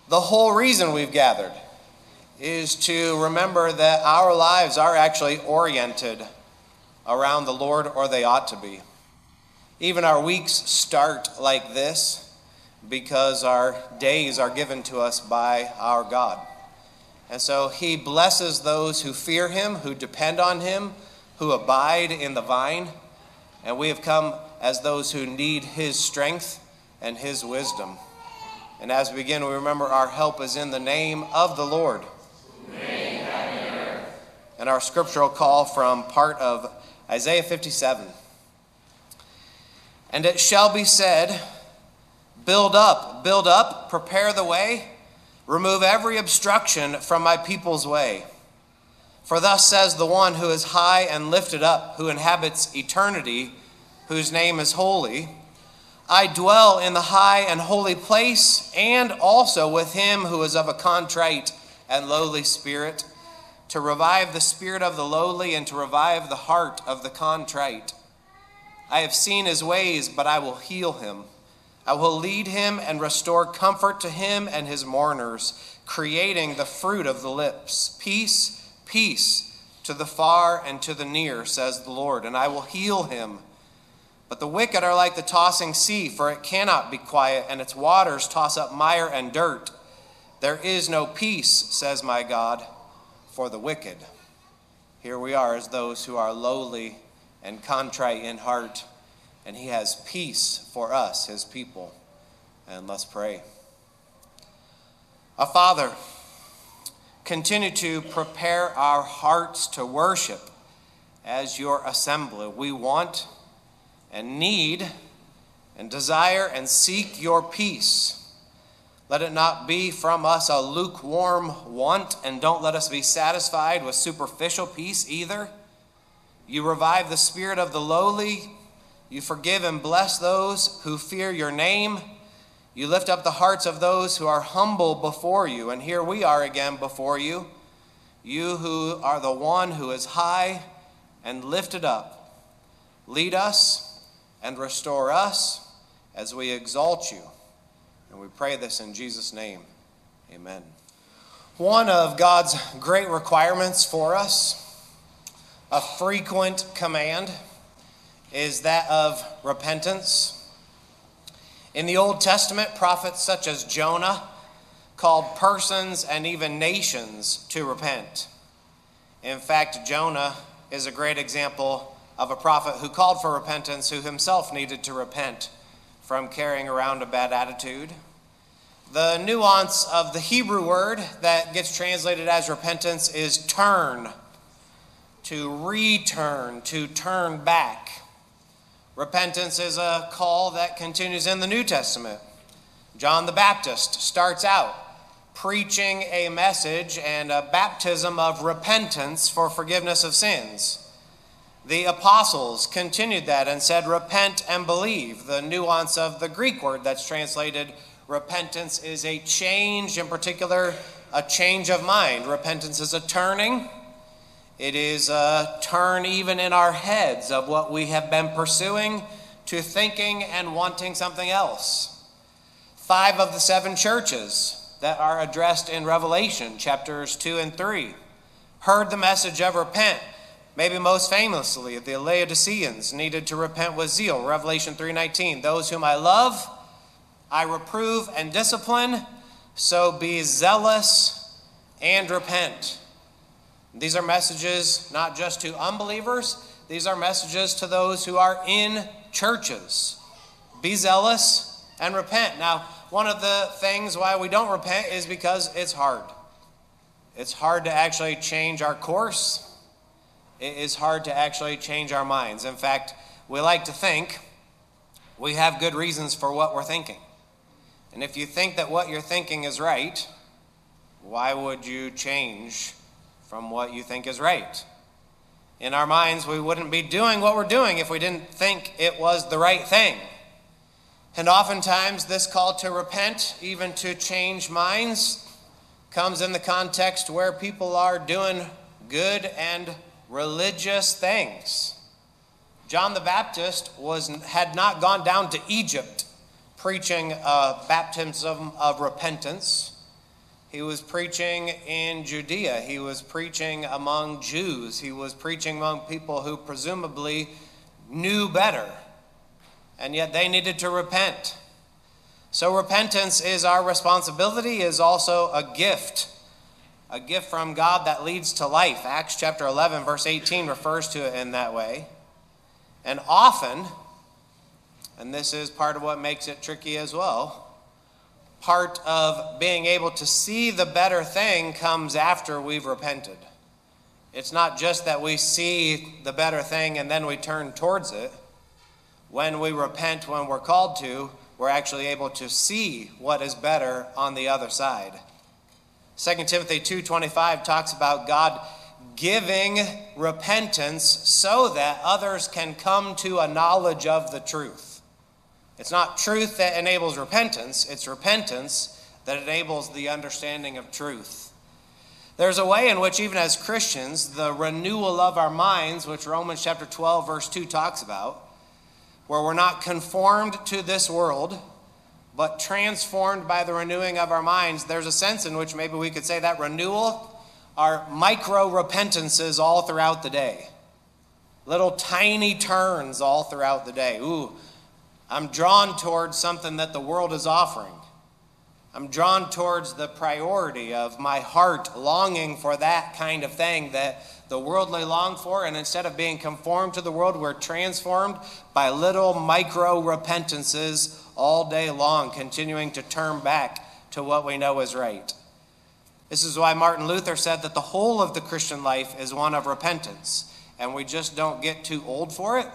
The whole reason we've gathered is to remember that our lives are actually oriented around the Lord, or they ought to be. Even our weeks start like this because our days are given to us by our God. And so he blesses those who fear him, who depend on him, who abide in the vine. And we have come as those who need his strength and his wisdom. And as we begin, we remember our help is in the name of the Lord. And our scriptural call from part of Isaiah 57. And it shall be said, build up, prepare the way, remove every obstruction from my people's way. For thus says the one who is high and lifted up, who inhabits eternity, whose name is holy. I dwell in the high and holy place, and also with him who is of a contrite and lowly spirit, to revive the spirit of the lowly and to revive the heart of the contrite. I have seen his ways, but I will heal him. I will lead him and restore comfort to him and his mourners, creating the fruit of the lips. Peace, peace to the far and to the near, says the Lord, and I will heal him. But the wicked are like the tossing sea, for it cannot be quiet, and its waters toss up mire and dirt. There is no peace, says my God, for the wicked. Here we are as those who are lowly and contrite in heart, and he has peace for us, his people. And let's pray. Our Father, continue to prepare our hearts to worship as your assembly. We want and need and desire and seek your peace. Let it not be from us a lukewarm want, and don't let us be satisfied with superficial peace either. You revive the spirit of the lowly. You forgive and bless those who fear your name. You lift up the hearts of those who are humble before you. And here we are again before you. You who are the one who is high and lifted up. Lead us and restore us as we exalt you. And we pray this in Jesus' name. Amen. One of God's great requirements for us, a frequent command, is that of repentance. In the Old Testament, prophets such as Jonah called persons and even nations to repent. In fact, Jonah is a great example of a prophet who called for repentance, who himself needed to repent from carrying around a bad attitude. The nuance of the Hebrew word that gets translated as repentance is turn, to return, to turn back. Repentance is a call that continues in the New Testament. John the Baptist starts out preaching a message and a baptism of repentance for forgiveness of sins. The apostles continued that and said, repent and believe. The nuance of the Greek word that's translated repentance is a change, in particular, a change of mind. Repentance is a turning. It is a turn even in our heads of what we have been pursuing to thinking and wanting something else. 5 of the 7 churches that are addressed in Revelation, chapters 2 and 3, heard the message of repent. Maybe most famously, the Laodiceans needed to repent with zeal. Revelation 3:19, those whom I love, I reprove and discipline, so be zealous and repent. These are messages not just to unbelievers, these are messages to those who are in churches. Be zealous and repent. Now, one of the things why we don't repent is because it's hard. It's hard to actually change our course. It is hard to actually change our minds. In fact, we like to think we have good reasons for what we're thinking. And if you think that what you're thinking is right, why would you change from what you think is right? In our minds, we wouldn't be doing what we're doing if we didn't think it was the right thing. And oftentimes, this call to repent, even to change minds, comes in the context where people are doing good and religious things. John the Baptist had not gone down to Egypt preaching a baptism of repentance. He was preaching in Judea. He was preaching among Jews. He was preaching among people who presumably knew better, and yet they needed to repent. So repentance is our responsibility, is also a gift from God that leads to life. Acts chapter 11, verse 18 refers to it in that way. And often, and this is part of what makes it tricky as well, part of being able to see the better thing comes after we've repented. It's not just that we see the better thing and then we turn towards it. When we repent, when we're called to, we're actually able to see what is better on the other side. 2 Timothy 2:25 talks about God giving repentance so that others can come to a knowledge of the truth. It's not truth that enables repentance, it's repentance that enables the understanding of truth. There's a way in which even as Christians, the renewal of our minds, which Romans chapter 12 verse 2 talks about, where we're not conformed to this world, but transformed by the renewing of our minds, there's a sense in which maybe we could say that renewal are micro-repentances all throughout the day. Little tiny turns all throughout the day. Ooh, I'm drawn towards something that the world is offering. I'm drawn towards the priority of my heart longing for that kind of thing that the worldly long for, and instead of being conformed to the world, we're transformed by little micro repentances all day long, continuing to turn back to what we know is right. This is why Martin Luther said that the whole of the Christian life is one of repentance, and we just don't get too old for it.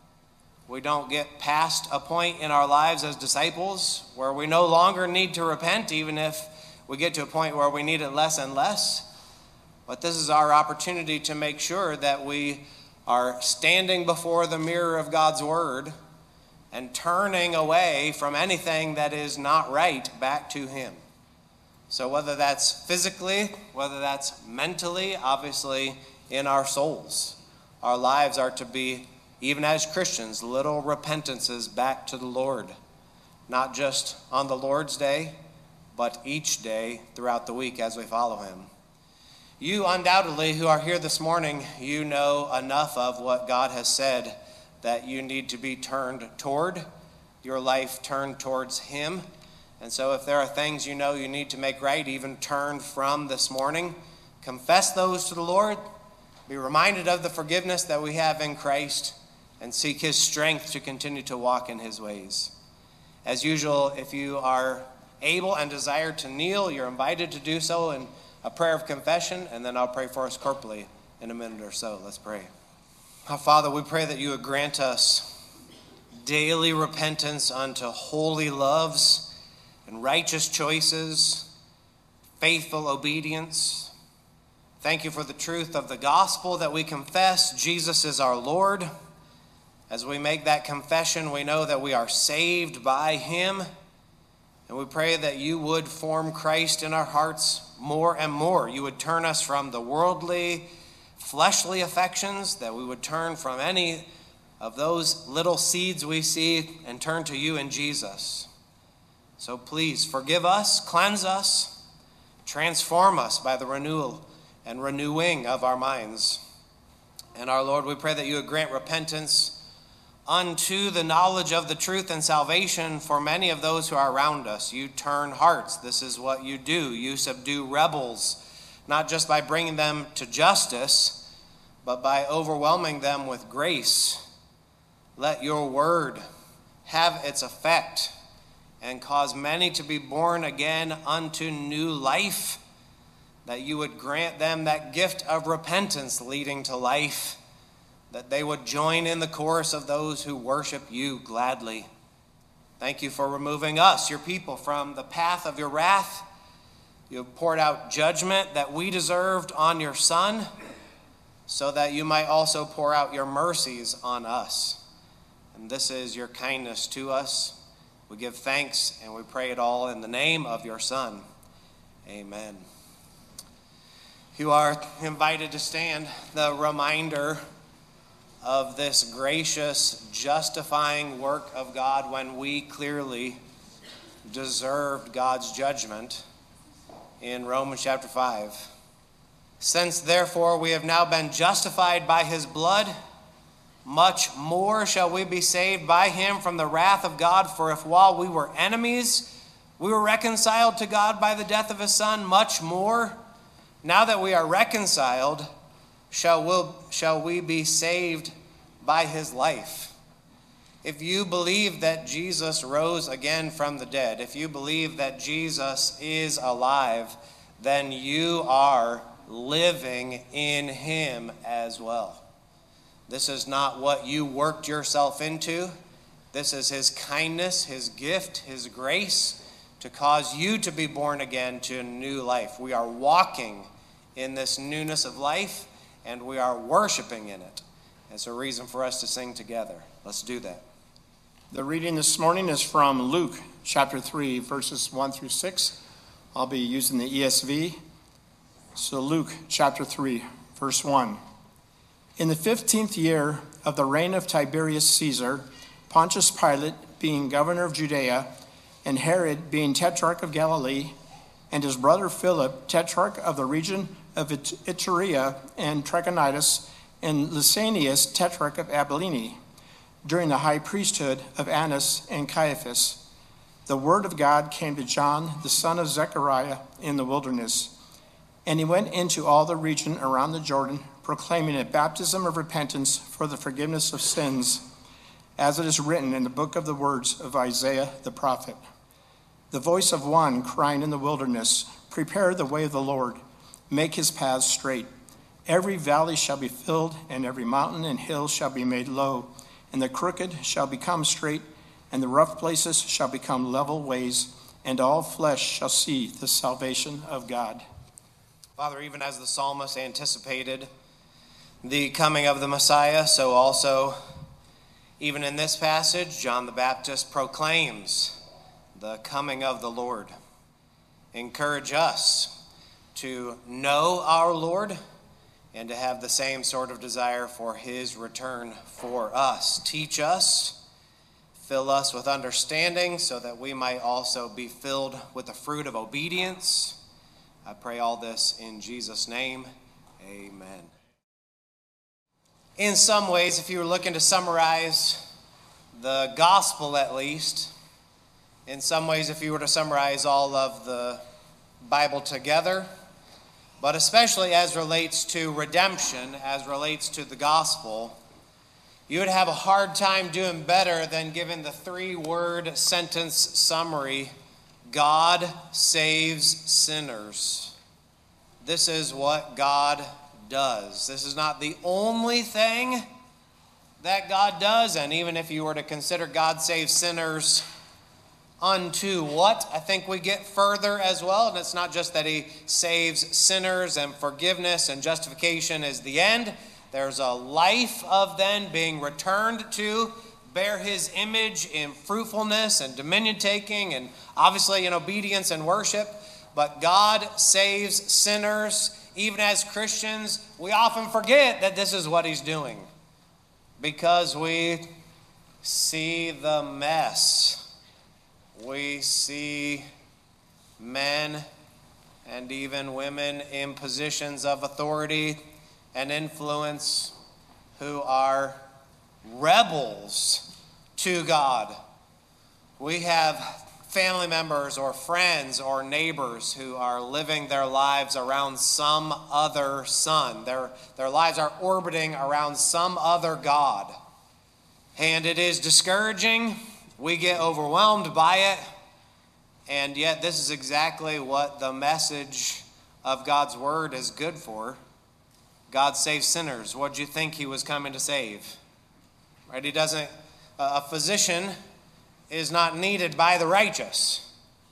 We don't get past a point in our lives as disciples where we no longer need to repent, even if we get to a point where we need it less and less. But this is our opportunity to make sure that we are standing before the mirror of God's word and turning away from anything that is not right back to Him. So whether that's physically, whether that's mentally, obviously in our souls, our lives are to be, even as Christians, little repentances back to the Lord, not just on the Lord's day, but each day throughout the week as we follow Him. You undoubtedly who are here this morning, you know enough of what God has said that you need to be turned toward, your life turned towards Him. And so if there are things you know you need to make right, even turn from this morning, confess those to the Lord, be reminded of the forgiveness that we have in Christ, and seek His strength to continue to walk in His ways. As usual, if you are able and desire to kneel, you're invited to do so in a prayer of confession, and then I'll pray for us corporately in a minute or so. Let's pray. Our Father, we pray that you would grant us daily repentance unto holy loves and righteous choices, faithful obedience. Thank you for the truth of the gospel that we confess Jesus is our Lord. As we make that confession, we know that we are saved by Him. And we pray that you would form Christ in our hearts more and more. You would turn us from the worldly, fleshly affections, that we would turn from any of those little seeds we see and turn to you in Jesus. So please forgive us, cleanse us, transform us by the renewal and renewing of our minds. And our Lord, we pray that you would grant repentance unto the knowledge of the truth and salvation for many of those who are around us. You turn hearts. This is what you do. You subdue rebels, not just by bringing them to justice, but by overwhelming them with grace. Let your word have its effect and cause many to be born again unto new life, that you would grant them that gift of repentance leading to life, that they would join in the chorus of those who worship you gladly. Thank you for removing us, your people, from the path of your wrath. You have poured out judgment that we deserved on your Son, so that you might also pour out your mercies on us. And this is your kindness to us. We give thanks and we pray it all in the name of your Son. Amen. You are invited to stand. The reminder of this gracious, justifying work of God when we clearly deserved God's judgment in Romans chapter 5. Since therefore we have now been justified by his blood, much more shall we be saved by him from the wrath of God. For if while we were enemies, we were reconciled to God by the death of his Son, much more, now that we are reconciled, shall we be saved by his life. If you believe that Jesus rose again from the dead, if you believe that Jesus is alive, then you are living in him as well. This is not what you worked yourself into. This is his kindness, his gift, his grace to cause you to be born again to a new life. We are walking in this newness of life, and we are worshiping in it. It's a reason for us to sing together. Let's do that. The reading this morning is from Luke chapter 3, verses 1 through 6. I'll be using the ESV. So Luke chapter 3, verse 1. In the 15th year of the reign of Tiberius Caesar, Pontius Pilate being governor of Judea, and Herod being tetrarch of Galilee, and his brother Philip, tetrarch of the region of Iturea and Trachonitis, and Lysanias, tetrarch of Abilene, during the high priesthood of Annas and Caiaphas, the word of God came to John, the son of Zechariah, in the wilderness. And he went into all the region around the Jordan, proclaiming a baptism of repentance for the forgiveness of sins, as it is written in the book of the words of Isaiah the prophet. The voice of one crying in the wilderness, prepare the way of the Lord, make his paths straight. Every valley shall be filled, and every mountain and hill shall be made low, and the crooked shall become straight, and the rough places shall become level ways, and all flesh shall see the salvation of God. Father, even as the psalmist anticipated the coming of the Messiah, so also, even in this passage, John the Baptist proclaims the coming of the Lord. Encourage us to know our Lord and to have the same sort of desire for his return for us. Teach us, fill us with understanding so that we might also be filled with the fruit of obedience. I pray all this in Jesus' name. Amen. In some ways, if you were looking to summarize the gospel at least, in some ways, if you were to summarize all of the Bible together, but especially as relates to redemption, as relates to the gospel, you would have a hard time doing better than giving the 3-word sentence summary: God saves sinners. This is what God does. This is not the only thing that God does, and even if you were to consider God saves sinners unto what, I think we get further as well. And it's not just that he saves sinners and forgiveness and justification is the end. There's a life of then being returned to bear his image in fruitfulness and dominion taking, and obviously in obedience and worship. But God saves sinners. Even as Christians, we often forget that this is what he's doing because we see the mess. We see men and even women in positions of authority and influence who are rebels to God. We have family members or friends or neighbors who are living their lives around some other sun. Their lives are orbiting around some other God. And it is discouraging. We get overwhelmed by it. And yet this is exactly what the message of God's word is good for. God saves sinners. What did you think he was coming to save? Right? He doesn't, a physician is not needed by the righteous.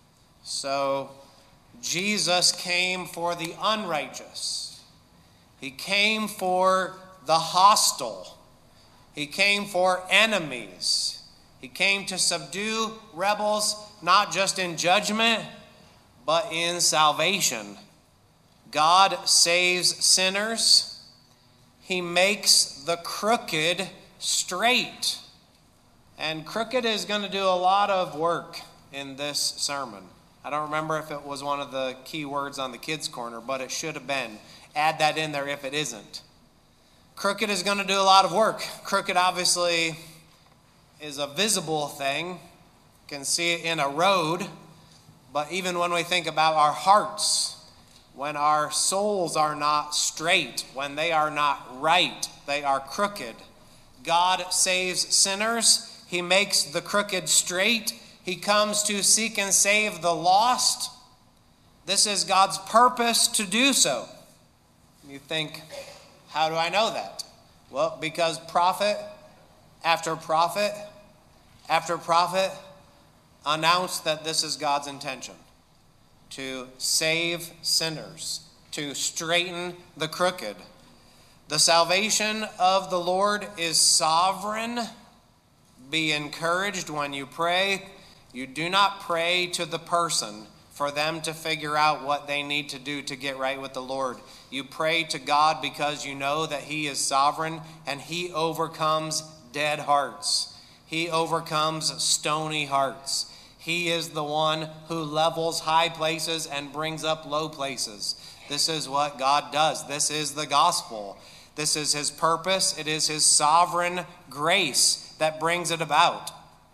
So Jesus came for the unrighteous. He came for the hostile. He came for enemies. He came to subdue rebels, not just in judgment, but in salvation. God saves sinners. He makes the crooked straight. And crooked is going to do a lot of work in this sermon. I don't remember if it was one of the key words on the kids' corner, but it should have been. Add that in there if it isn't. Crooked is going to do a lot of work. Crooked obviously is a visible thing. You can see it in a road. But even when we think about our hearts, when our souls are not straight, when they are not right, they are crooked. God saves sinners. He makes the crooked straight. He comes to seek and save the lost. This is God's purpose to do so. You think, how do I know that? Well, because prophet after prophet after prophet announced that this is God's intention, to save sinners, to straighten the crooked. The salvation of the Lord is sovereign. Be encouraged when you pray. You do not pray to the person for them to figure out what they need to do to get right with the Lord. You pray to God because you know that He is sovereign and He overcomes dead hearts. He overcomes stony hearts. He is the one who levels high places and brings up low places. This is what God does. This is the gospel. This is His purpose. It is His sovereign grace that brings it about.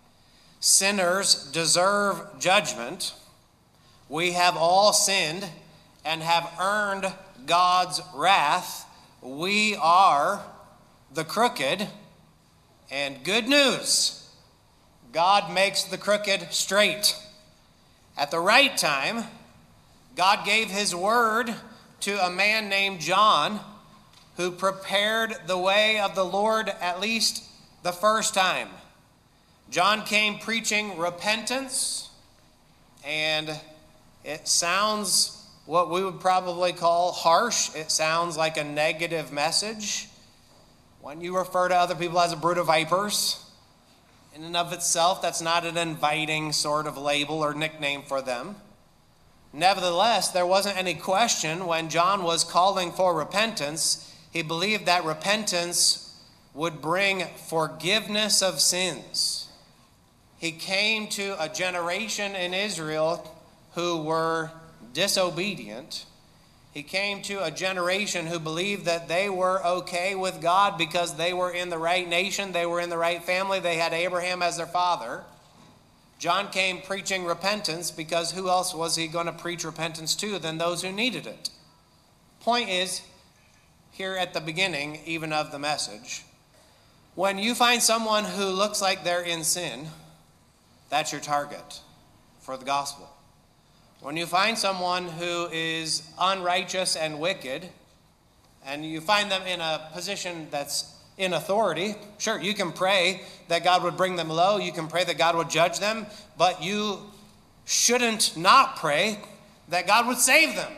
Sinners deserve judgment. We have all sinned and have earned God's wrath. We are the crooked. And good news, God makes the crooked straight. At the right time, God gave His word to a man named John, who prepared the way of the Lord at least the first time. John came preaching repentance, and it sounds what we would probably call harsh. It sounds like a negative message. When you refer to other people as a brood of vipers, in and of itself, that's not an inviting sort of label or nickname for them. Nevertheless, there wasn't any question when John was calling for repentance. He believed that repentance would bring forgiveness of sins. He came to a generation in Israel who were disobedient. He came to a generation who believed that they were okay with God because they were in the right nation, they were in the right family, they had Abraham as their father. John came preaching repentance because who else was he going to preach repentance to than those who needed it? Point is, here at the beginning, even of the message, when you find someone who looks like they're in sin, that's your target for the gospel. When you find someone who is unrighteous and wicked, and you find them in a position that's in authority, sure, you can pray that God would bring them low, you can pray that God would judge them, but you shouldn't not pray that God would save them.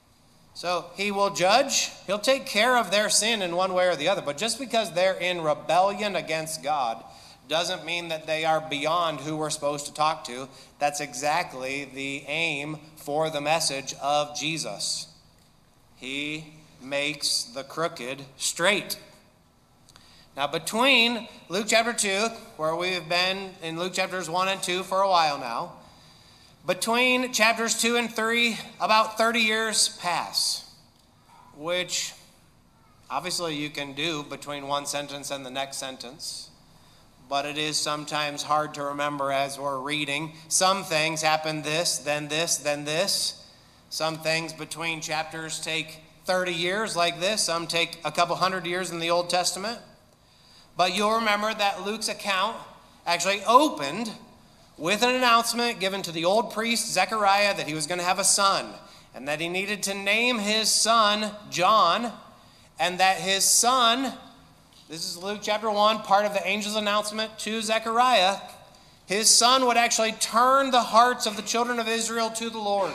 So He will judge, He'll take care of their sin in one way or the other, but just because they're in rebellion against God doesn't mean that they are beyond who we're supposed to talk to. That's exactly the aim for the message of Jesus. He makes the crooked straight. Now, between Luke chapter 2, where we've been in Luke chapters 1 and 2 for a while now, between chapters 2 and 3, about 30 years pass, which obviously you can do between one sentence and the next sentence. But it is sometimes hard to remember as we're reading. Some things happen this, then this, then this. Some things between chapters take 30 years like this. Some take a couple hundred years in the Old Testament. But you'll remember that Luke's account actually opened with an announcement given to the old priest Zechariah that he was going to have a son, and that he needed to name his son John, and that his son, this is Luke chapter 1, part of the angel's announcement to Zechariah, his son would actually turn the hearts of the children of Israel to the Lord.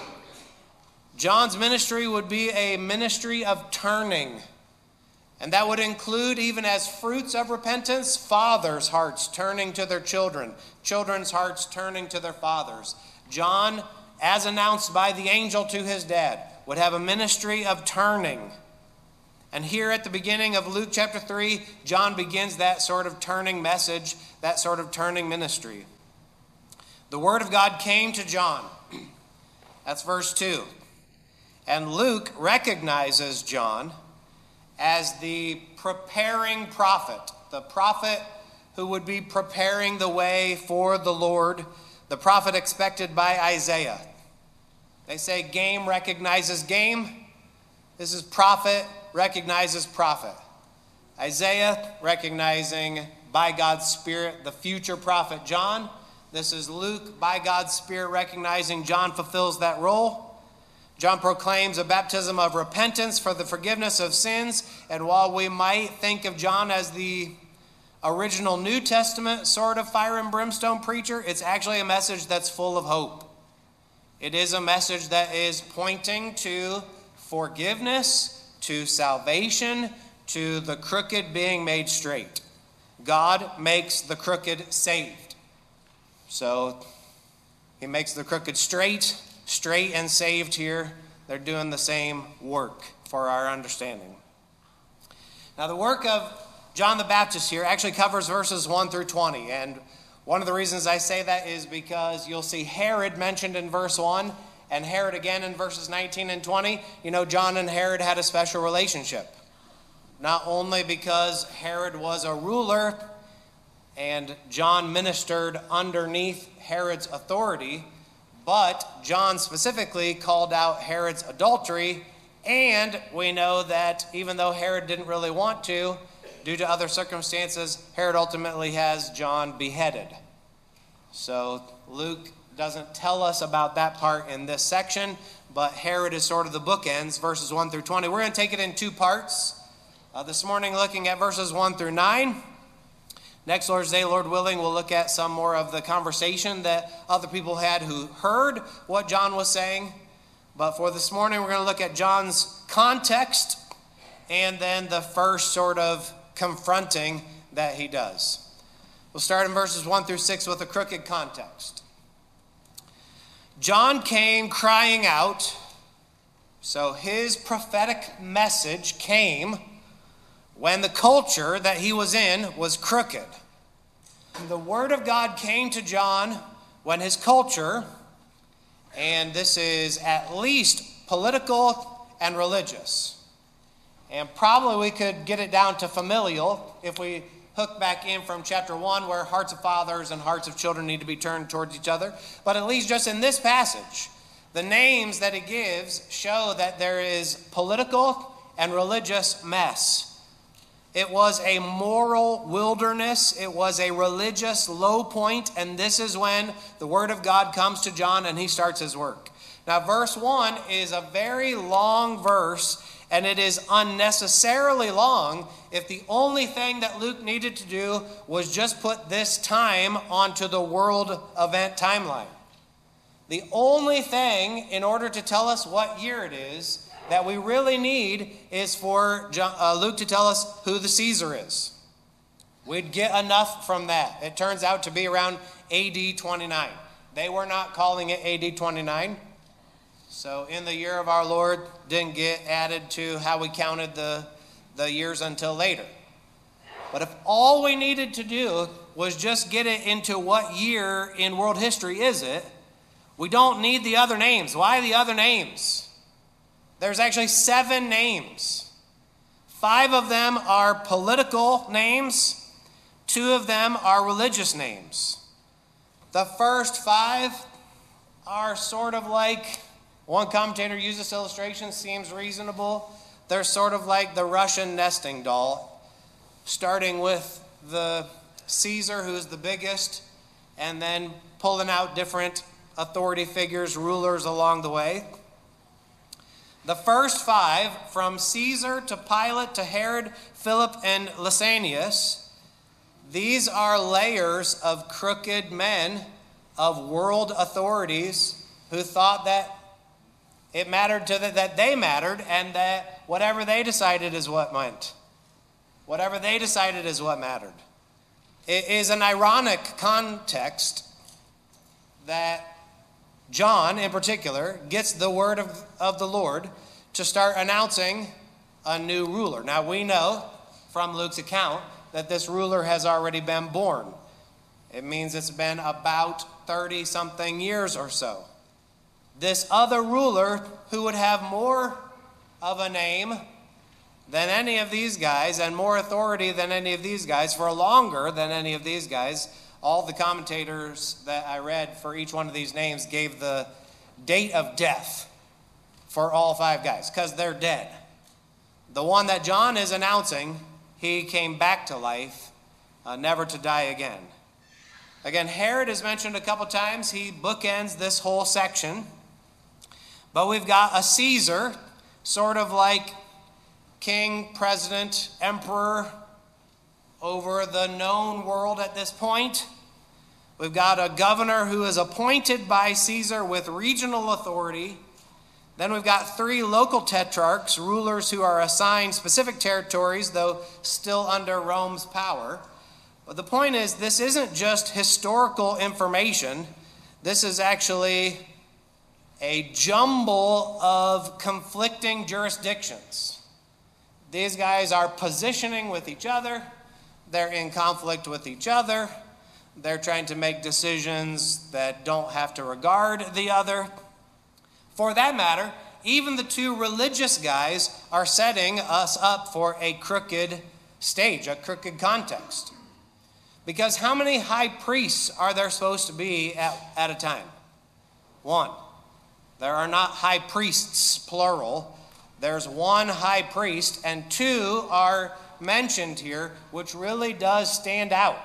John's ministry would be a ministry of turning. And that would include, even as fruits of repentance, fathers' hearts turning to their children, children's hearts turning to their fathers. John, as announced by the angel to his dad, would have a ministry of turning. And here at the beginning of Luke chapter 3, John begins that sort of turning message, that sort of turning ministry. The word of God came to John. That's verse 2. And Luke recognizes John as the preparing prophet, the prophet who would be preparing the way for the Lord, the prophet expected by Isaiah. They say game recognizes game. This is prophet recognizes prophet. Isaiah recognizing by God's Spirit the future prophet John. This is Luke by God's Spirit recognizing John fulfills that role. John proclaims a baptism of repentance for the forgiveness of sins. And while we might think of John as the original New Testament sort of fire and brimstone preacher, it's actually a message that's full of hope. It is a message that is pointing to forgiveness, to salvation, to the crooked being made straight. God makes the crooked saved. So he makes the crooked straight and saved here. They're doing the same work for our understanding. Now the work of John the Baptist here actually covers verses 1 through 20. And one of the reasons I say that is because you'll see Herod mentioned in verse 1 and Herod again in verses 19 and 20. You know, John and Herod had a special relationship. Not only because Herod was a ruler and John ministered underneath Herod's authority, but John specifically called out Herod's adultery, and we know that even though Herod didn't really want to, due to other circumstances, Herod ultimately has John beheaded. So Luke doesn't tell us about that part in this section, but Herod is sort of the bookends, verses 1 through 20. We're going to take it in two parts. This morning, looking at verses 1 through 9. Next Lord's Day, Lord willing, we'll look at some more of the conversation that other people had who heard what John was saying. But for this morning, we're going to look at John's context and then the first sort of confronting that he does. We'll start in verses 1 through 6 with a crooked context. John came crying out, so his prophetic message came when the culture that he was in was crooked. The word of God came to John when his culture, and this is at least political and religious, and probably we could get it down to familial if we hook back in from chapter 1 where hearts of fathers and hearts of children need to be turned towards each other. But at least just in this passage, the names that it gives show that there is political and religious mess. It was a moral wilderness. It was a religious low point, and this is when the word of God comes to John and he starts his work. Now, verse 1 is a very long verse, and it is unnecessarily long if the only thing that Luke needed to do was just put this time onto the world event timeline. The only thing in order to tell us what year it is that we really need is for Luke to tell us who the Caesar is. We'd get enough from that. It turns out to be around AD 29. They were not calling it AD 29. So in the year of our Lord didn't get added to how we counted the years until later. But if all we needed to do was just get it into what year in world history is it, we don't need the other names. Why the other names? There's actually 7 names. 5 of them are political names. 2 of them are religious names. The first 5 are sort of like, one commentator used this illustration, seems reasonable. They're sort of like the Russian nesting doll, starting with the Caesar, who's the biggest, and then pulling out different authority figures, rulers along the way. The first 5, from Caesar to Pilate to Herod, Philip, and Lysanias, these are layers of crooked men, of world authorities who thought that it mattered to them, that they mattered, and that whatever they decided is what meant. Whatever they decided is what mattered. It is an ironic context that John, in particular, gets the word of the Lord to start announcing a new ruler. Now, we know from Luke's account that this ruler has already been born. It means it's been about 30-something years or so. this other ruler who would have more of a name than any of these guys and more authority than any of these guys for longer than any of these guys. All the commentators that I read for each one of these names gave the date of death for all 5 guys because they're dead. The one that John is announcing, he came back to life, never to die again. Again, Herod is mentioned a couple times. He bookends this whole section. But we've got a Caesar, sort of like king, president, emperor over the known world at this point. We've got a governor who is appointed by Caesar with regional authority. Then we've got 3 local tetrarchs, rulers who are assigned specific territories, though still under Rome's power. But the point is, this isn't just historical information. This is actually a jumble of conflicting jurisdictions. These guys are positioning with each other. They're in conflict with each other. They're trying to make decisions that don't have to regard the other. For that matter, even the 2 religious guys are setting us up for a crooked stage, a crooked context. Because how many high priests are there supposed to be at a time? 1. There are not high priests, plural. There's 1 high priest, and 2 are mentioned here, which really does stand out.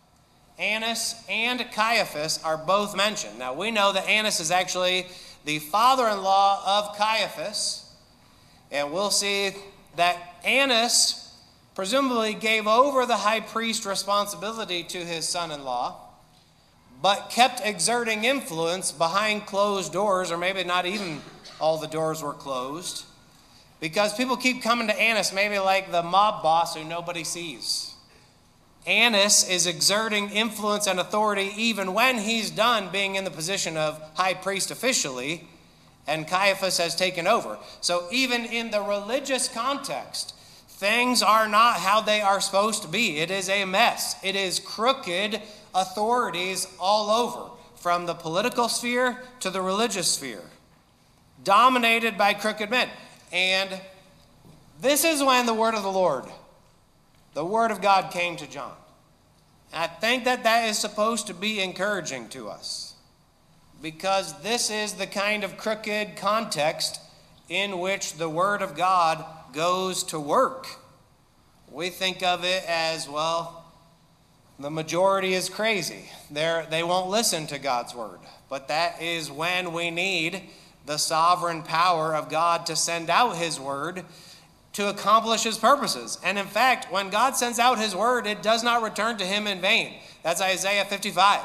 Annas and Caiaphas are both mentioned. Now, we know that Annas is actually the father-in-law of Caiaphas, and we'll see that Annas presumably gave over the high priest responsibility to his son-in-law, but kept exerting influence behind closed doors, or maybe not even all the doors were closed, because people keep coming to Annas, maybe like the mob boss who nobody sees. Annas is exerting influence and authority even when he's done being in the position of high priest officially, and Caiaphas has taken over. So even in the religious context, things are not how they are supposed to be. It is a mess. It is crooked authorities all over, from the political sphere to the religious sphere, dominated by crooked men. And this is when the word of the Lord, the word of God, came to John. And I think that is supposed to be encouraging to us, because this is the kind of crooked context in which the word of God goes to work. We think of it as, well, the majority is crazy. They won't listen to God's word. But that is when we need the sovereign power of God to send out his word to accomplish his purposes. And in fact, when God sends out his word, it does not return to him in vain. That's Isaiah 55.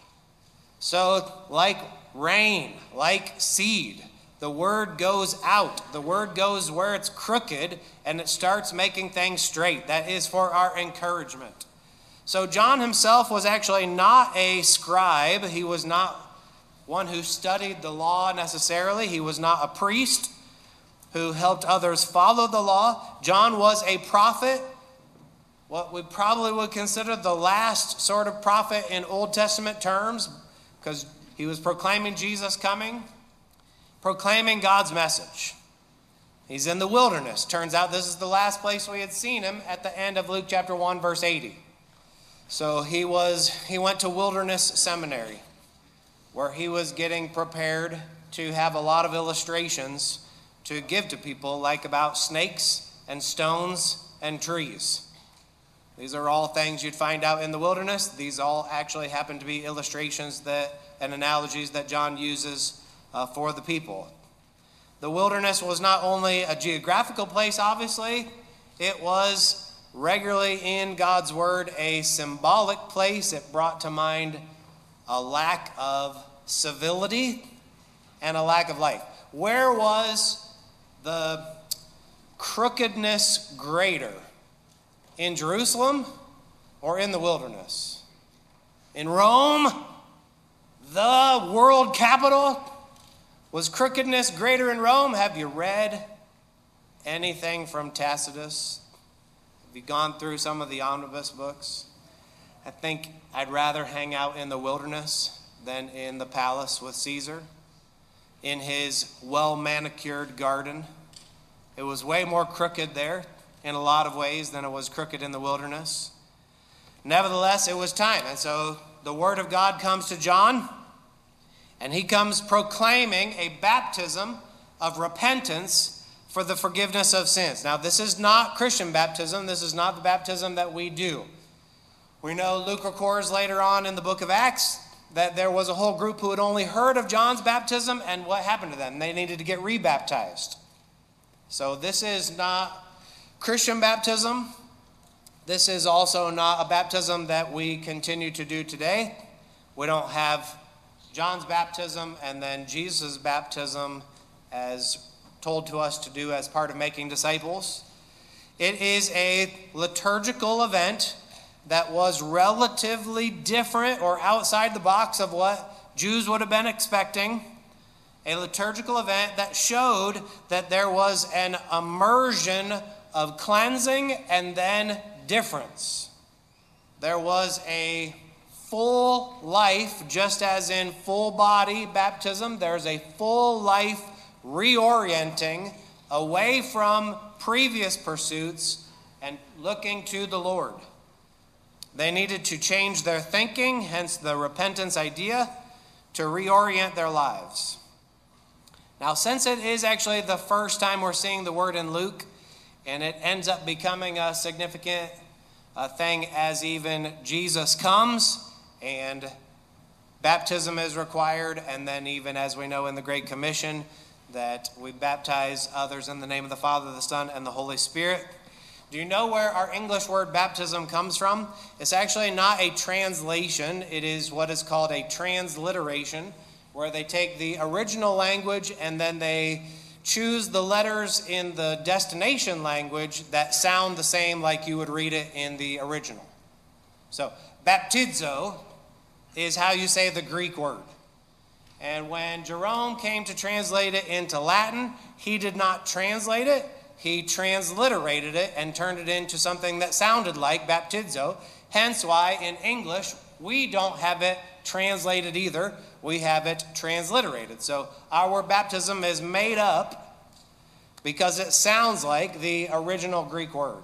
So like rain, like seed, the word goes out. The word goes where it's crooked, and it starts making things straight. That is for our encouragement. So John himself was actually not a scribe. He was not one who studied the law necessarily. He was not a priest who helped others follow the law. John was a prophet, what we probably would consider the last sort of prophet in Old Testament terms, because he was proclaiming Jesus coming, proclaiming God's message. He's in the wilderness. Turns out this is the last place we had seen him at the end of Luke chapter 1, verse 80. So he went to Wilderness Seminary, where he was getting prepared to have a lot of illustrations to give to people, like about snakes and stones and trees. These are all things you'd find out in the wilderness. These all actually happen to be illustrations and analogies that John uses for the people. The wilderness was not only a geographical place, obviously, it was regularly in God's word a symbolic place. It brought to mind a lack of civility and a lack of life. Where was the crookedness greater? In Jerusalem or in the wilderness? In Rome, the world capital? Was crookedness greater in Rome? Have you read anything from Tacitus? Have you gone through some of the omnibus books? I think I'd rather hang out in the wilderness than in the palace with Caesar. in his well-manicured garden. It was way more crooked there in a lot of ways than it was crooked in the wilderness. Nevertheless, it was time. And so the word of God comes to John, and he comes proclaiming a baptism of repentance for the forgiveness of sins. Now, this is not Christian baptism. This is not the baptism that we do. We know Luke records later on in the book of Acts that there was a whole group who had only heard of John's baptism, and what happened to them? They needed to get rebaptized. So this is not Christian baptism. This is also not a baptism that we continue to do today. We don't have John's baptism and then Jesus' baptism as told to us to do as part of making disciples. It is a liturgical event that was relatively different or outside the box of what Jews would have been expecting. A liturgical event that showed that there was an immersion of cleansing and then difference. There was a full life, just as in full body baptism, there's a full life reorienting away from previous pursuits and looking to the Lord. They needed to change their thinking, hence the repentance idea, to reorient their lives. Now, since it is actually the first time we're seeing the word in Luke, and it ends up becoming a significant thing as even Jesus comes and baptism is required, and then even as we know in the Great Commission that we baptize others in the name of the Father, the Son, and the Holy Spirit. Do you know where our English word baptism comes from? It's actually not a translation. It is what is called a transliteration, where they take the original language and then they choose the letters in the destination language that sound the same like you would read it in the original. So, baptizo is how you say the Greek word. And when Jerome came to translate it into Latin, he did not translate it. He transliterated it and turned it into something that sounded like baptizo. Hence why in English, we don't have it translated either. We have it transliterated. So our word baptism is made up because it sounds like the original Greek word.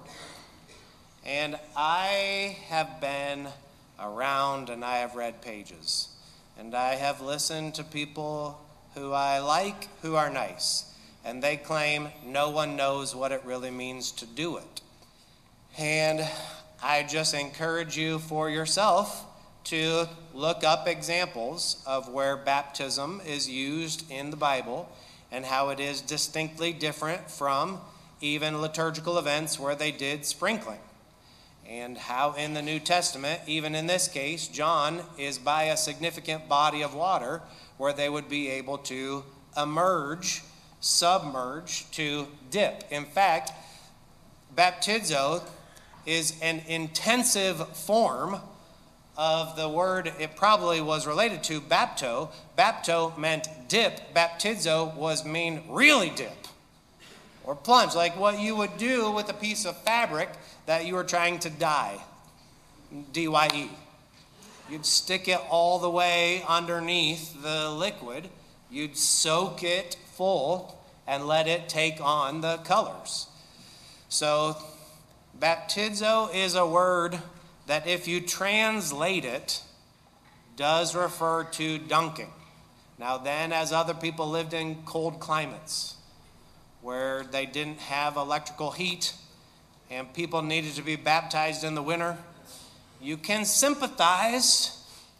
And I have been around and I have read pages. And I have listened to people who I like, who are nice. And they claim no one knows what it really means to do it. And I just encourage you for yourself to look up examples of where baptism is used in the Bible and how it is distinctly different from even liturgical events where they did sprinkling. And how in the New Testament, even in this case, John is by a significant body of water where they would be able to emerge, submerge, to dip. In fact, baptizo is an intensive form of the word it probably was related to, bapto. Bapto meant dip. Baptizo was mean really dip or plunge, like what you would do with a piece of fabric that you were trying to dye, D-Y-E. You'd stick it all the way underneath the liquid. You'd soak it full and let it take on the colors. So baptizo is a word that if you translate it, does refer to dunking. Now then, as other people lived in cold climates where they didn't have electrical heat and people needed to be baptized in the winter, you can sympathize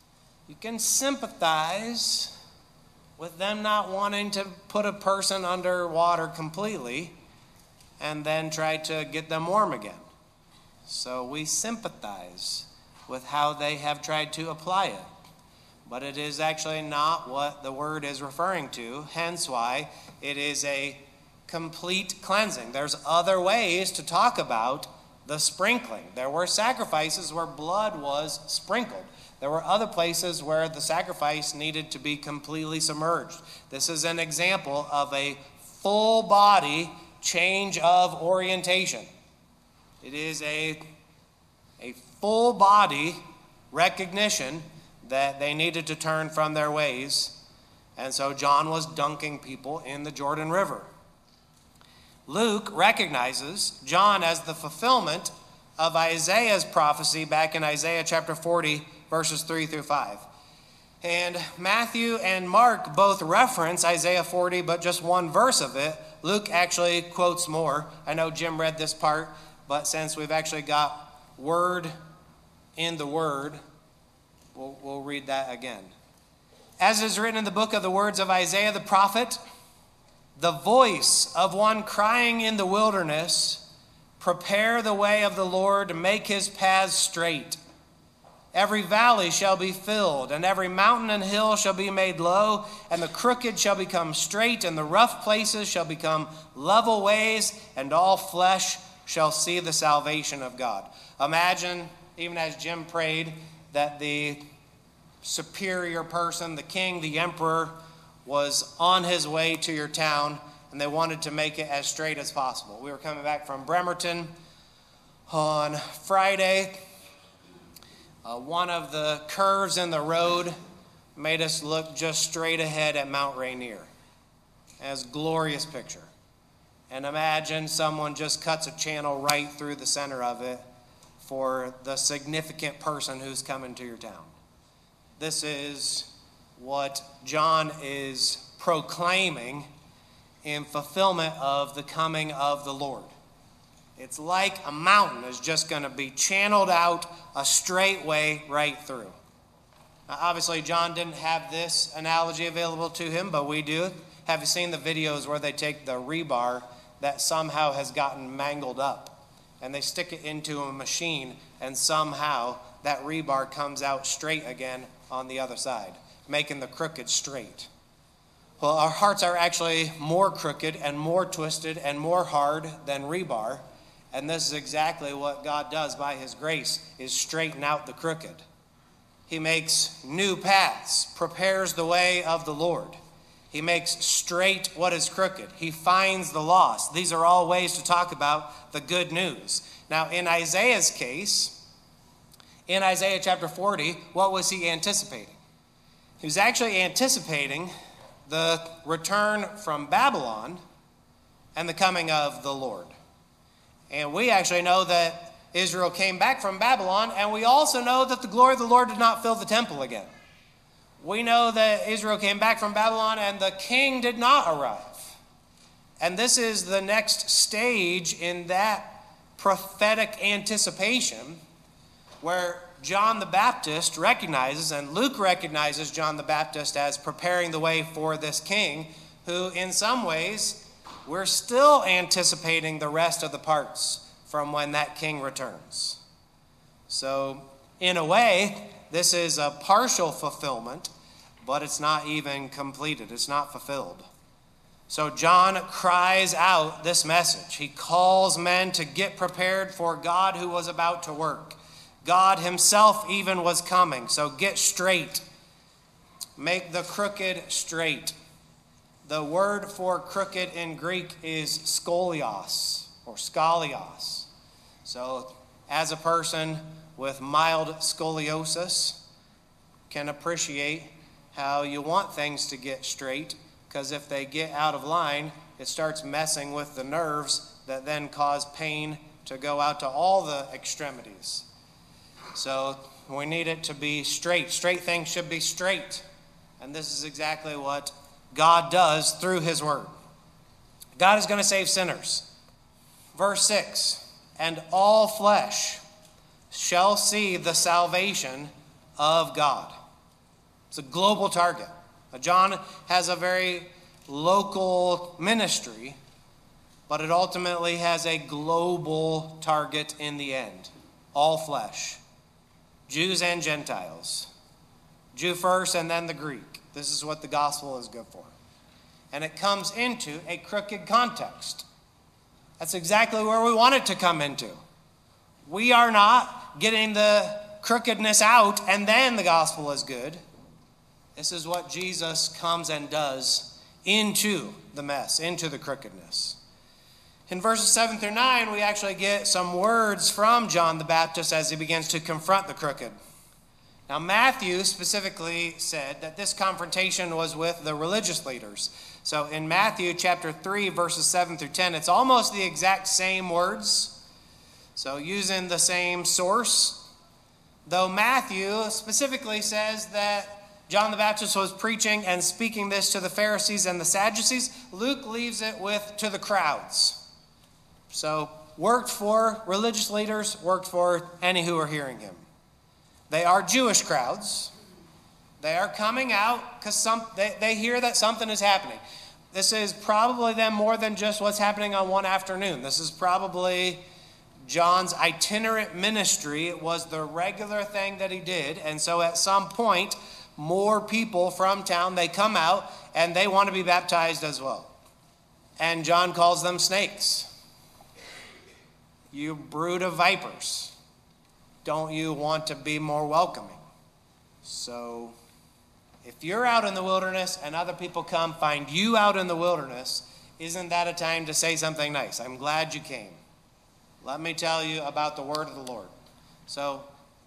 with them not wanting to put a person under water completely and then try to get them warm again. So we sympathize with how they have tried to apply it. But it is actually not what the word is referring to, hence why it is a complete cleansing. There's other ways to talk about the sprinkling. There were sacrifices where blood was sprinkled. There were other places where the sacrifice needed to be completely submerged. This is an example of a full body change of orientation. It is a full body recognition that they needed to turn from their ways And so John was dunking people in the Jordan River. Luke recognizes John as the fulfillment of Isaiah's prophecy back in Isaiah chapter 40, verses 3 through 5. And Matthew and Mark both reference Isaiah 40, but just one verse of it. Luke actually quotes more. I know Jim read this part, but since we've actually got word in the word, we'll read that again. As is written in the book of the words of Isaiah the prophet, the voice of one crying in the wilderness, prepare the way of the Lord, make his paths straight. Every valley shall be filled, and every mountain and hill shall be made low, and the crooked shall become straight, and the rough places shall become level ways, and all flesh shall see the salvation of God. Imagine, even as Jim prayed, that the superior person, the king, the emperor, was on his way to your town, and they wanted to make it as straight as possible. We were coming back from Bremerton on Friday. One of the curves in the road made us look just straight ahead at Mount Rainier. As a glorious picture. And imagine someone just cuts a channel right through the center of it for the significant person who's coming to your town. This is what John is proclaiming in fulfillment of the coming of the Lord. It's like a mountain is just going to be channeled out a straight way right through. Now, obviously, John didn't have this analogy available to him, but we do. Have you seen the videos where they take the rebar that somehow has gotten mangled up and they stick it into a machine and somehow that rebar comes out straight again on the other side, making the crooked straight? Well, our hearts are actually more crooked and more twisted and more hard than rebar. And this is exactly what God does by his grace, is straighten out the crooked. He makes new paths, prepares the way of the Lord. He makes straight what is crooked. He finds the lost. These are all ways to talk about the good news. Now, in Isaiah's case, in Isaiah chapter 40, what was he anticipating? He was actually anticipating the return from Babylon and the coming of the Lord. And we actually know that Israel came back from Babylon, and we also know that the glory of the Lord did not fill the temple again. We know that Israel came back from Babylon, and the king did not arrive. And this is the next stage in that prophetic anticipation where John the Baptist recognizes, and Luke recognizes John the Baptist as preparing the way for this king, who in some ways we're still anticipating the rest of the parts from when that king returns. So, in a way, this is a partial fulfillment, but it's not even completed. It's not fulfilled. So John cries out this message. He calls men to get prepared for God who was about to work. God himself even was coming. So get straight. Make the crooked straight. The word for crooked in Greek is skolios or skolios. So as a person with mild scoliosis can appreciate how you want things to get straight, because if they get out of line, it starts messing with the nerves that then cause pain to go out to all the extremities. So we need it to be straight. Straight things should be straight. And this is exactly what God does through his word. God is going to save sinners. Verse 6, and all flesh shall see the salvation of God. It's a global target. John has a very local ministry, but it ultimately has a global target in the end. All flesh. Jews and Gentiles. Jew first and then the Greek. This is what the gospel is good for. And it comes into a crooked context. That's exactly where we want it to come into. We are not getting the crookedness out and then the gospel is good. This is what Jesus comes and does into the mess, into the crookedness. In verses 7 through 9, we actually get some words from John the Baptist as he begins to confront the crooked. Now, Matthew specifically said that this confrontation was with the religious leaders. So in Matthew chapter 3, verses 7 through 10, it's almost the exact same words. So using the same source. Though Matthew specifically says that John the Baptist was preaching and speaking this to the Pharisees and the Sadducees, Luke leaves it to the crowds. So worked for religious leaders, worked for any who are hearing him. They are Jewish crowds. They are coming out because they hear that something is happening. This is probably them more than just what's happening on one afternoon. This is probably John's itinerant ministry. It was the regular thing that he did. And so at some point, more people from town, they come out and they want to be baptized as well. And John calls them snakes. You brood of vipers. Don't you want to be more welcoming? So if you're out in the wilderness and other people come find you out in the wilderness, isn't that a time to say something nice? I'm glad you came. Let me tell you about the word of the Lord. So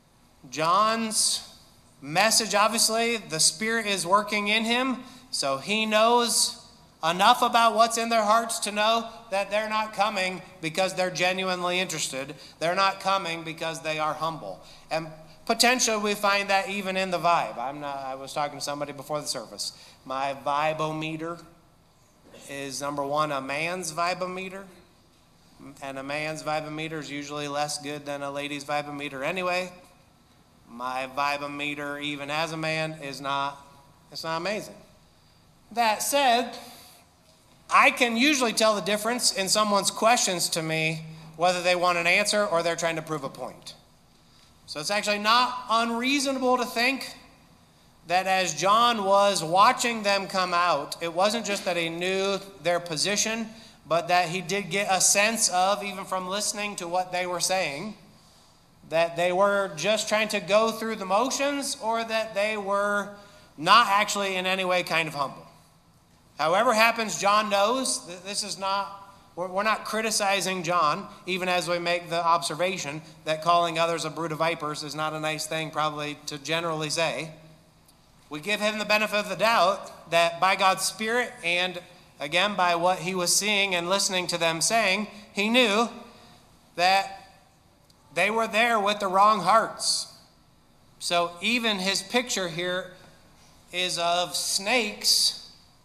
John's message, obviously, the Spirit is working in him, so he knows enough about what's in their hearts to know that they're not coming because they're genuinely interested. They're not coming because they are humble. And potentially we find that even in the vibe. I was talking to somebody before the service. My vibometer is, number one, a man's vibometer. And a man's vibometer is usually less good than a lady's vibometer anyway. My vibometer, even as a man, it's not amazing. That said, I can usually tell the difference in someone's questions to me, whether they want an answer or they're trying to prove a point. So it's actually not unreasonable to think that as John was watching them come out, it wasn't just that he knew their position, but that he did get a sense of, even from listening to what they were saying, that they were just trying to go through the motions or that they were not actually in any way kind of humble. However happens, John knows that this is not, we're not criticizing John, even as we make the observation that calling others a brood of vipers is not a nice thing probably to generally say. We give him the benefit of the doubt that by God's Spirit and again by what he was seeing and listening to them saying, he knew that they were there with the wrong hearts. So even his picture here is of snakes,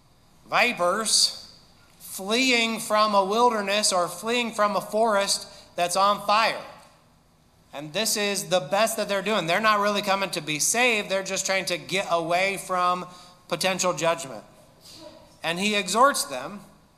vipers, fleeing from a wilderness or fleeing from a forest that's on fire. And this is the best that they're doing. They're not really coming to be saved. They're just trying to get away from potential judgment. And he exhorts them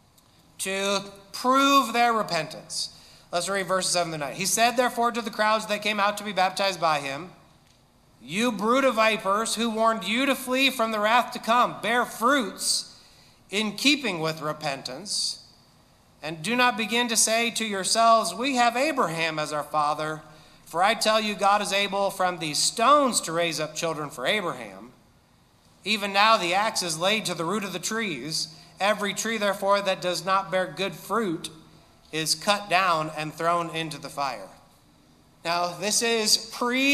to prove their repentance. Let's read verses 7 to 9. He said, therefore, to the crowds that came out to be baptized by him, you brood of vipers, who warned you to flee from the wrath to come, bear fruits in keeping with repentance, and do not begin to say to yourselves, we have Abraham as our father, for I tell you, God is able from these stones to raise up children for Abraham. Even now the axe is laid to the root of the trees. Every tree, therefore, that does not bear good fruit is cut down and thrown into the fire. Now, this is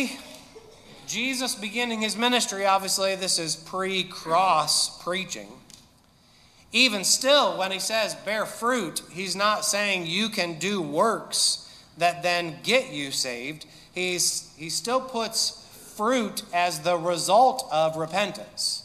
pre-Jesus beginning his ministry. Obviously, this is pre-cross preaching. Even still, when he says bear fruit, he's not saying you can do works that then get you saved. He still puts fruit as the result of repentance.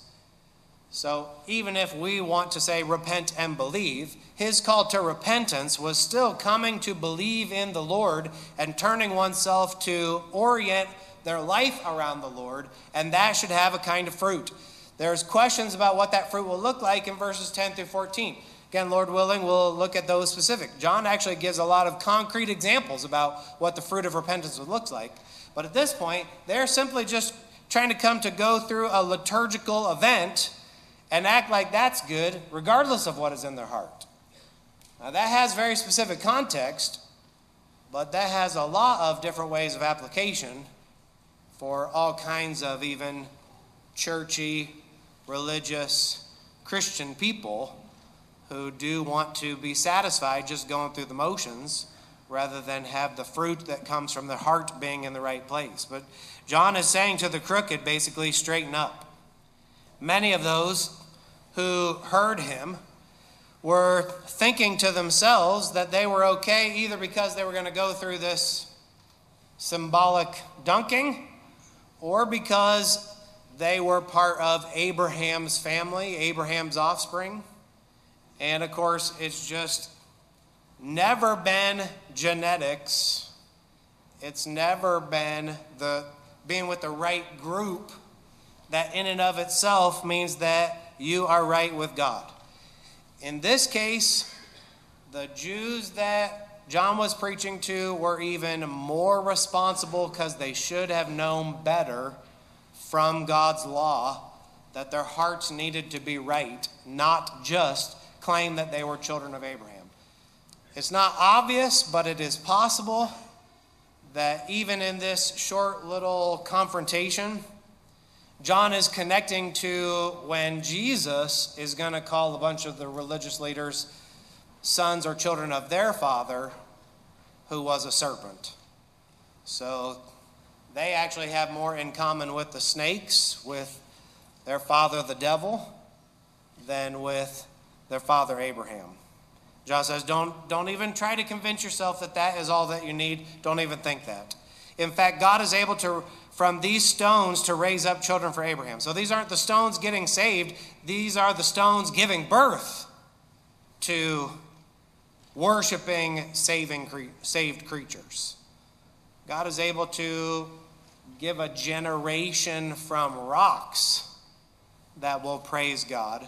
So even if we want to say repent and believe, his call to repentance was still coming to believe in the Lord and turning oneself to orient their life around the Lord, and that should have a kind of fruit. There's questions about what that fruit will look like in verses 10 through 14. Again, Lord willing, we'll look at those specific. John actually gives a lot of concrete examples about what the fruit of repentance would look like. But at this point, they're simply just trying to come to go through a liturgical event and act like that's good, regardless of what is in their heart. Now, that has very specific context, but that has a lot of different ways of application for all kinds of even churchy, religious, Christian people who do want to be satisfied just going through the motions rather than have the fruit that comes from the heart being in the right place. But John is saying to the crooked, basically, straighten up. Many of those who heard him were thinking to themselves that they were okay either because they were going to go through this symbolic dunking or because they were part of Abraham's family, Abraham's offspring. And of course, it's just never been genetics. It's never been the being with the right group that in and of itself means that you are right with God. In this case, the Jews that John was preaching to were even more responsible because they should have known better from God's law that their hearts needed to be right, not just claim that they were children of Abraham. It's not obvious, but it is possible that even in this short little confrontation, John is connecting to when Jesus is going to call a bunch of the religious leaders sons or children of their father, who was a serpent. So they actually have more in common with the snakes, with their father the devil, than with their father Abraham. John says, don't even try to convince yourself that that is all that you need. Don't even think that. In fact, God is able to, from these stones, to raise up children for Abraham. So these aren't the stones getting saved. These are the stones giving birth to worshiping, saved creatures. God is able to give a generation from rocks that will praise God.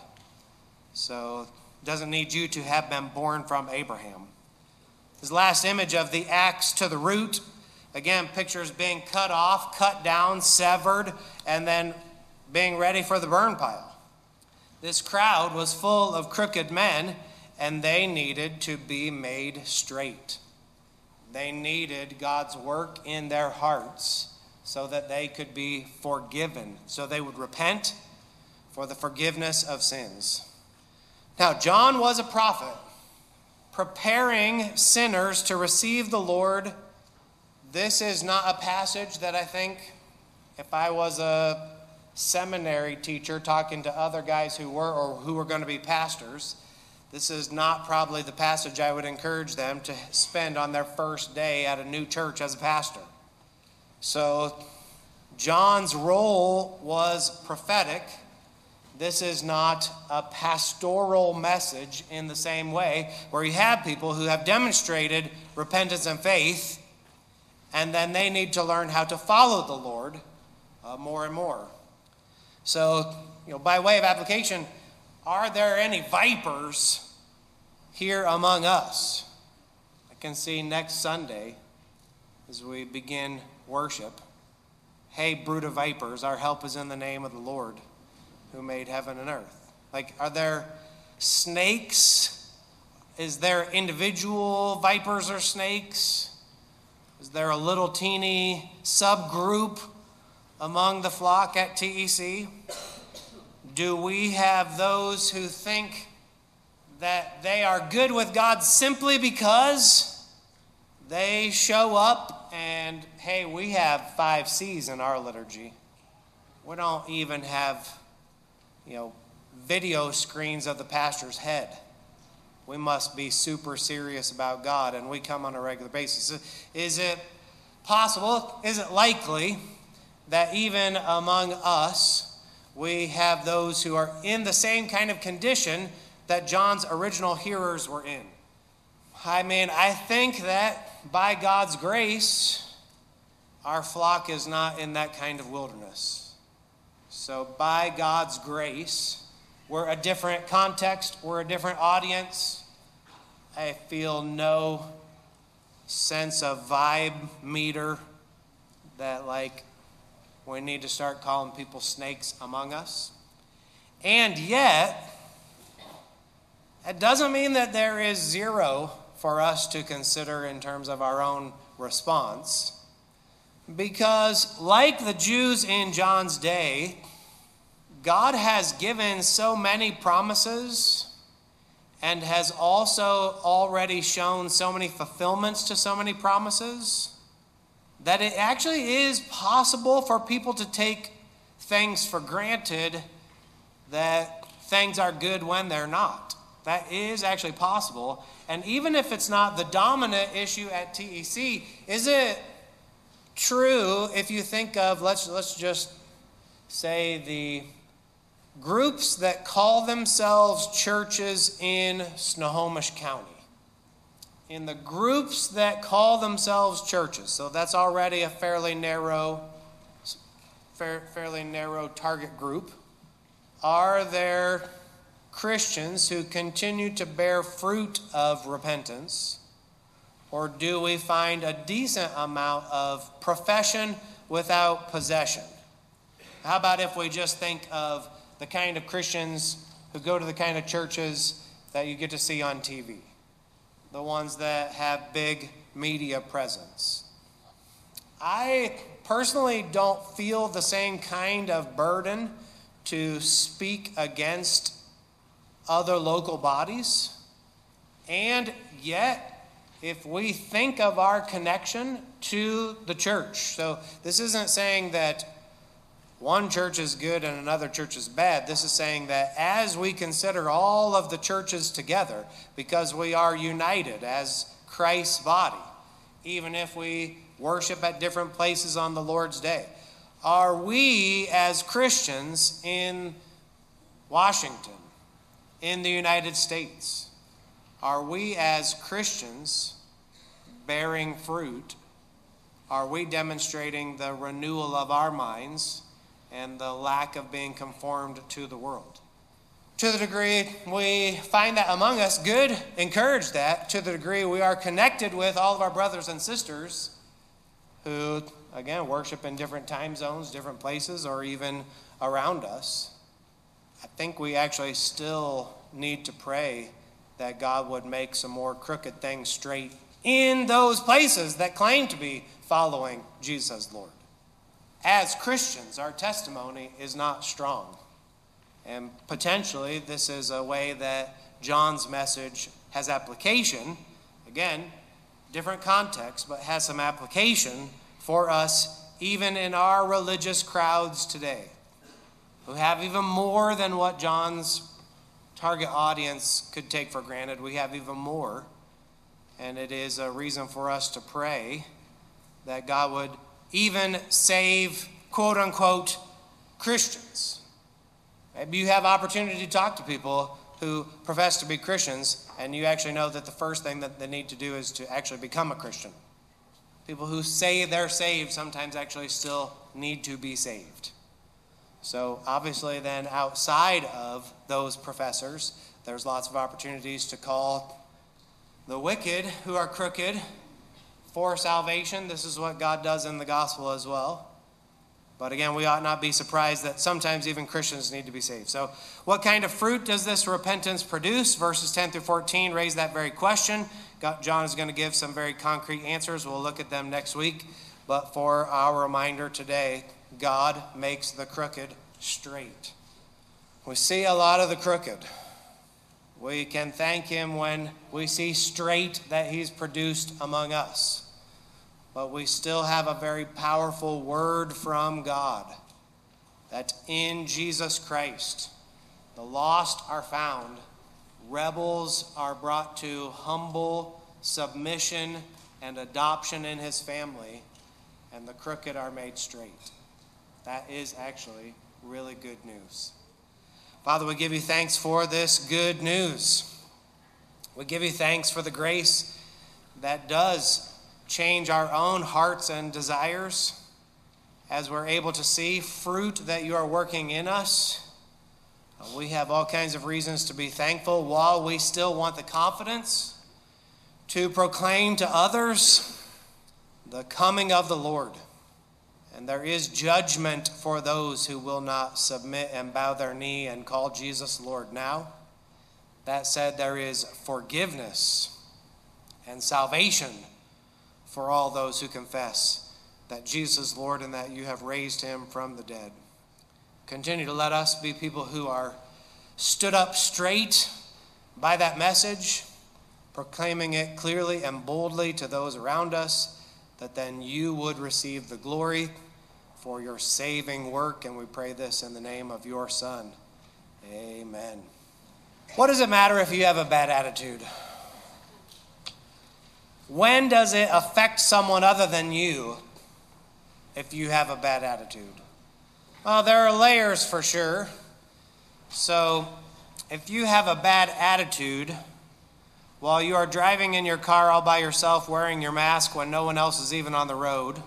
So doesn't need you to have been born from Abraham. This last image of the axe to the root, again, pictures being cut off, cut down, severed, and then being ready for the burn pile. This crowd was full of crooked men, and they needed to be made straight. They needed God's work in their hearts so that they could be forgiven, so they would repent for the forgiveness of sins. Now, John was a prophet, preparing sinners to receive the Lord. This is not a passage that I think, if I was a seminary teacher talking to other guys who were going to be pastors, this is not probably the passage I would encourage them to spend on their first day at a new church as a pastor. So, John's role was prophetic. This is not a pastoral message in the same way, where you have people who have demonstrated repentance and faith, and then they need to learn how to follow the Lord more and more. So, by way of application, are there any vipers here among us? I can see next Sunday as we begin worship. Hey, brood of vipers, our help is in the name of the Lord, who made heaven and earth. Are there snakes? Is there individual vipers or snakes? Is there a little teeny subgroup among the flock at TEC? Do we have those who think that they are good with God simply because they show up and, hey, we have 5 C's in our liturgy. We don't even have video screens of the pastor's head. We must be super serious about God, and we come on a regular basis. Is it possible, is it likely that even among us, we have those who are in the same kind of condition that John's original hearers were in? I think that by God's grace, our flock is not in that kind of wilderness. So by God's grace, we're a different context, we're a different audience. I feel no sense of vibe meter that we need to start calling people snakes among us. And yet, it doesn't mean that there is zero for us to consider in terms of our own response. Because like the Jews in John's day, God has given so many promises and has also already shown so many fulfillments to so many promises that it actually is possible for people to take things for granted, that things are good when they're not. That is actually possible. And even if it's not the dominant issue at TEC, is it true if you think of, let's just say, the groups that call themselves churches in Snohomish County? In the groups that call themselves churches, so that's already a fairly narrow target group. Are there Christians who continue to bear fruit of repentance? Or do we find a decent amount of profession without possession? How about if we just think of the kind of Christians who go to the kind of churches that you get to see on TV? The ones that have big media presence. I personally don't feel the same kind of burden to speak against other local bodies. And yet, if we think of our connection to the church, so this isn't saying that one church is good and another church is bad. This is saying that as we consider all of the churches together, because we are united as Christ's body, even if we worship at different places on the Lord's Day, are we as Christians in Washington, in the United States, are we as Christians bearing fruit? Are we demonstrating the renewal of our minds and the lack of being conformed to the world? To the degree we find that among us, good, encourage that. To the degree we are connected with all of our brothers and sisters who, again, worship in different time zones, different places, or even around us, I think we actually still need to pray that God would make some more crooked things straight in those places that claim to be following Jesus as Lord. As Christians, our testimony is not strong. And potentially, this is a way that John's message has application. Again, different context, but has some application for us, even in our religious crowds today, who have even more than what John's target audience could take for granted. We have even more. And it is a reason for us to pray that God would even save, quote unquote, Christians. Maybe you have opportunity to talk to people who profess to be Christians, and you actually know that the first thing that they need to do is to actually become a Christian. People who say they're saved sometimes actually still need to be saved. So obviously then outside of those professors, there's lots of opportunities to call the wicked who are crooked for salvation. This is what God does in the gospel as well. But again, we ought not be surprised that sometimes even Christians need to be saved. So what kind of fruit does this repentance produce? Verses 10 through 14 raise that very question. John is going to give some very concrete answers. We'll look at them next week. But for our reminder today, God makes the crooked straight. We see a lot of the crooked. We can thank him when we see straight that he's produced among us. But we still have a very powerful word from God that in Jesus Christ, the lost are found, rebels are brought to humble submission and adoption in his family, and the crooked are made straight. That is actually really good news. Father, we give you thanks for this good news. We give you thanks for the grace that does change our own hearts and desires as we're able to see fruit that you are working in us. We have all kinds of reasons to be thankful while we still want the confidence to proclaim to others the coming of the Lord. And there is judgment for those who will not submit and bow their knee and call Jesus Lord now. That said, there is forgiveness and salvation for all those who confess that Jesus is Lord and that you have raised him from the dead. Continue to let us be people who are stood up straight by that message, proclaiming it clearly and boldly to those around us, that then you would receive the glory for your saving work. And we pray this in the name of your Son. Amen. What does it matter if you have a bad attitude? When does it affect someone other than you if you have a bad attitude? Well, there are layers for sure. So if you have a bad attitude while you are driving in your car all by yourself wearing your mask when no one else is even on the road,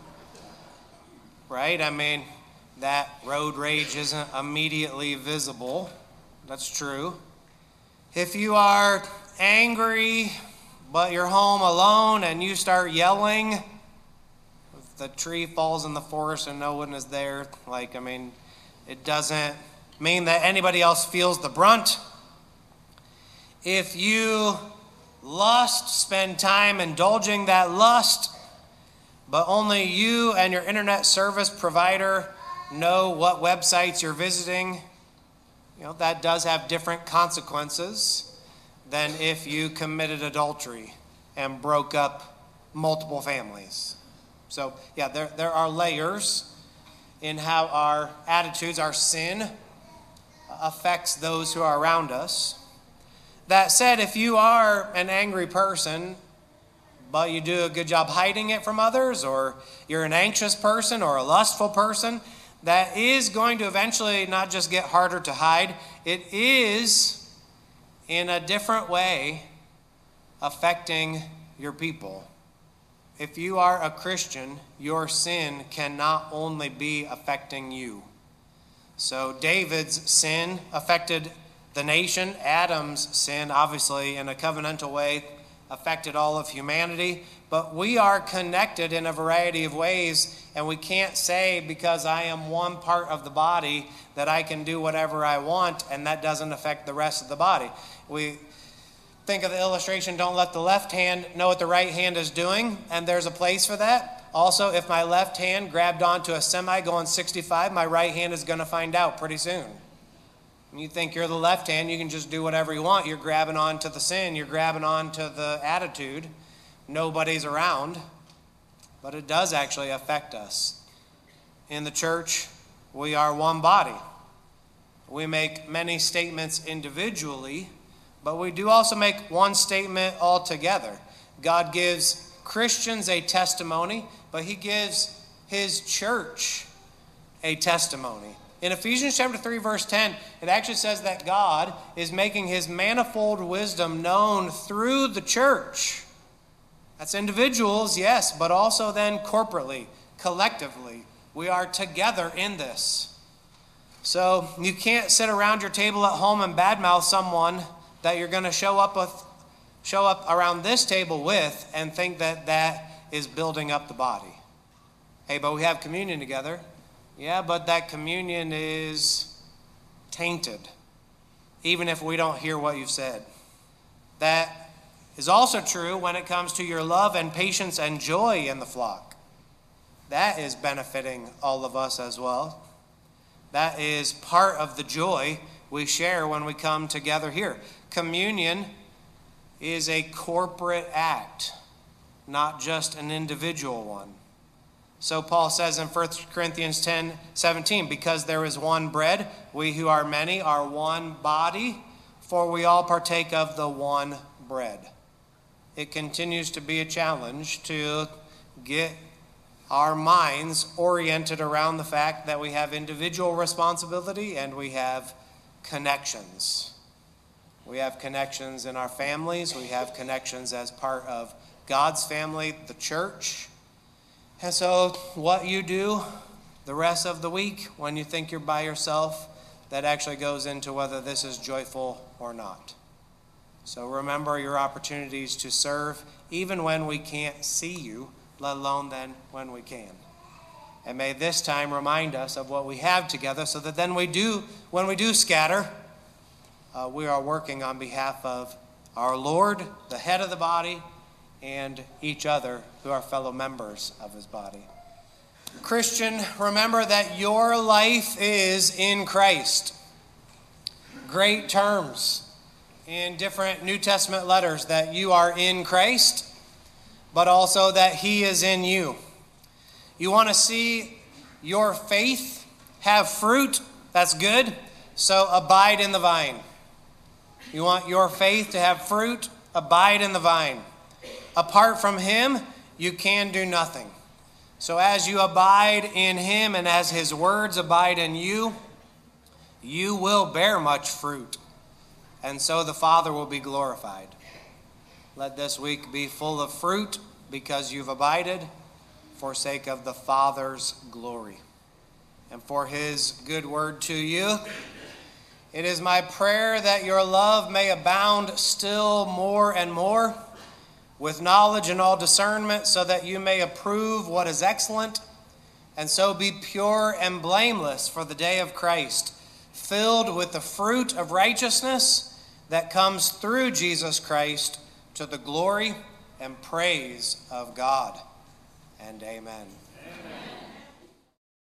right? I mean, that road rage isn't immediately visible. That's true. If you are angry but you're home alone and you start yelling, if the tree falls in the forest and no one is there, it doesn't mean that anybody else feels the brunt. If you lust, spend time indulging that lust, but only you and your internet service provider know what websites you're visiting, that does have different consequences than if you committed adultery and broke up multiple families. So, there are layers in how our attitudes, our sin, affects those who are around us. That said, if you are an angry person, but you do a good job hiding it from others, or you're an anxious person or a lustful person, that is going to eventually not just get harder to hide, it is in a different way affecting your people. If you are a Christian, your sin can not only be affecting you. So David's sin affected the nation. Adam's sin, obviously, in a covenantal way, affected all of humanity. But we are connected in a variety of ways, and we can't say because I am one part of the body that I can do whatever I want, and that doesn't affect the rest of the body. We think of the illustration, don't let the left hand know what the right hand is doing, and there's a place for that. Also, if my left hand grabbed onto a semi going 65, my right hand is going to find out pretty soon. When you think you're the left hand, you can just do whatever you want. You're grabbing onto the sin, you're grabbing onto the attitude. Nobody's around, but it does actually affect us. In the church, we are one body. We make many statements individually, but we do also make one statement altogether. God gives Christians a testimony, but he gives his church a testimony. In Ephesians chapter 3, verse 10, it actually says that God is making his manifold wisdom known through the church. That's individuals, yes, but also then corporately, collectively. We are together in this. So you can't sit around your table at home and badmouth someone that you're going to show up around this table with and think that that is building up the body. Hey, but we have communion together. Yeah, but that communion is tainted, even if we don't hear what you've said. That is also true when it comes to your love and patience and joy in the flock. That is benefiting all of us as well. That is part of the joy we share when we come together here. Communion is a corporate act, not just an individual one. So Paul says in 1 Corinthians 10:17, because there is one bread, we who are many are one body, for we all partake of the one bread. It continues to be a challenge to get our minds oriented around the fact that we have individual responsibility and we have connections. We have connections in our families. We have connections as part of God's family, the church. And so what you do the rest of the week when you think you're by yourself, that actually goes into whether this is joyful or not. So remember your opportunities to serve even when we can't see you, let alone then when we can. And may this time remind us of what we have together so that then when we do scatter, we are working on behalf of our Lord, the head of the body, and each other who are fellow members of his body. Christian, remember that your life is in Christ. Great terms in different New Testament letters that you are in Christ, but also that he is in you. You want to see your faith have fruit? That's good. So abide in the vine. You want your faith to have fruit? Abide in the vine. Apart from him, you can do nothing. So as you abide in him and as his words abide in you, you will bear much fruit. And so the Father will be glorified. Let this week be full of fruit because you've abided for sake of the Father's glory and for his good word to you. It is my prayer that your love may abound still more and more with knowledge and all discernment, so that you may approve what is excellent, and so be pure and blameless for the day of Christ, filled with the fruit of righteousness that comes through Jesus Christ to the glory and praise of God. And amen. Amen.